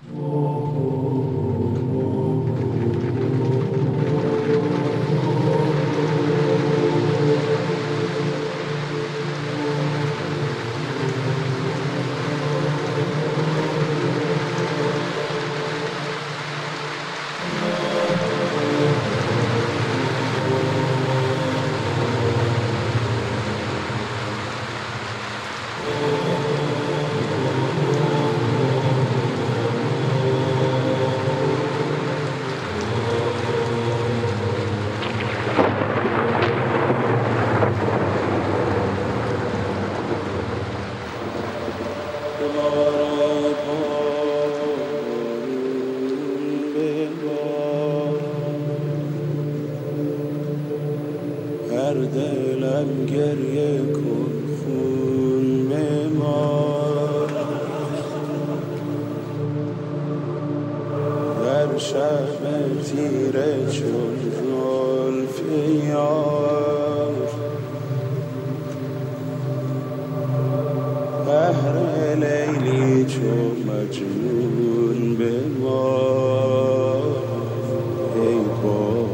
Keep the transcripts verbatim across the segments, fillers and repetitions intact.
در دلم گریه کن خون بمار، در شب تیره چون زلف یار، بهر لیلی چون مجنون بمار ای بار.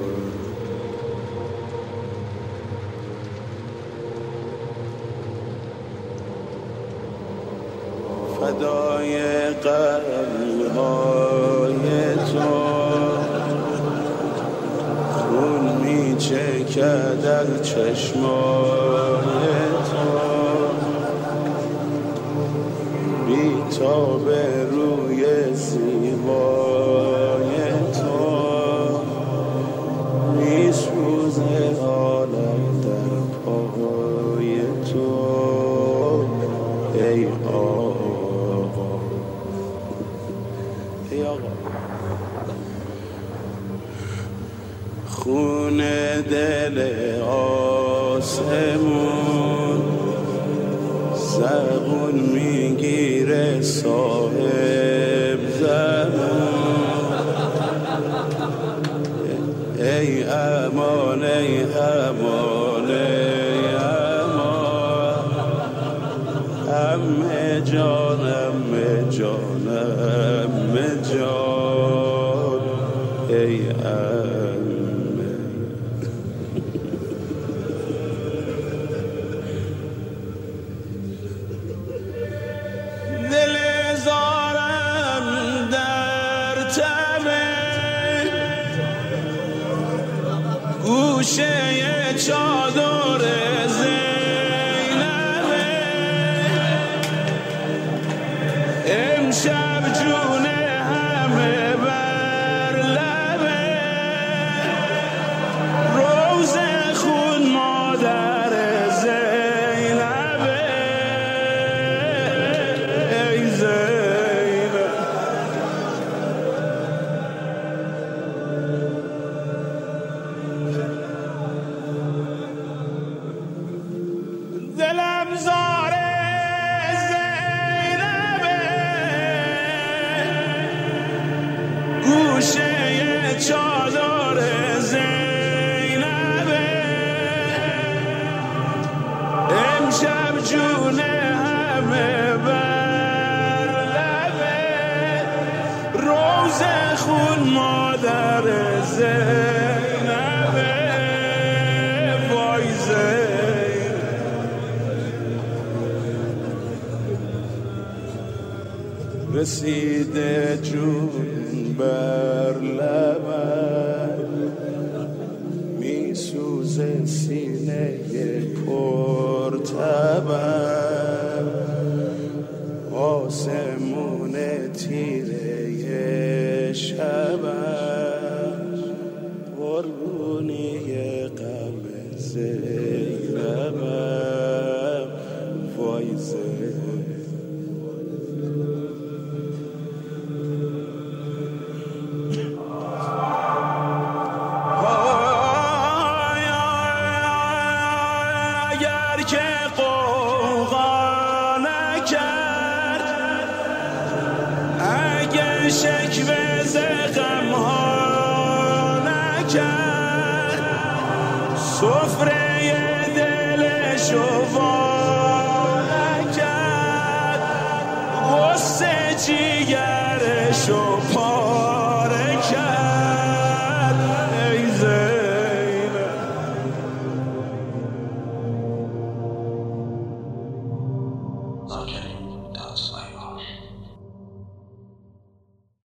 فدای قلب‌های تو خون می چکد از چشمای تو، بی تاب روی زیبای تو می سوزه عالم در پای تو ای آقا. ای آقا خون دل آسمون زبون میگیره صاحب زبون، ای امان ای امان ای امان، همه جان همه جان همه جان ای امه. دل زارم در تمه گوشه چادر زینبه، امشب جون همه بر لبه، روز خون مادر زینبه ای زینب. دلم زاره گوشه چادر زینبه، امشب جون همه بر لبه، روز خون مادر زینبه وای زینب. رسیده جون بر لبم، می سوزه سینه پر تبم، آسمون تیره شبم، قربونی غم زینبم وای زینب. شکوه ز غم‌ها نکرد، سفره دلشو وا نکرد، غصه جیگرش و پا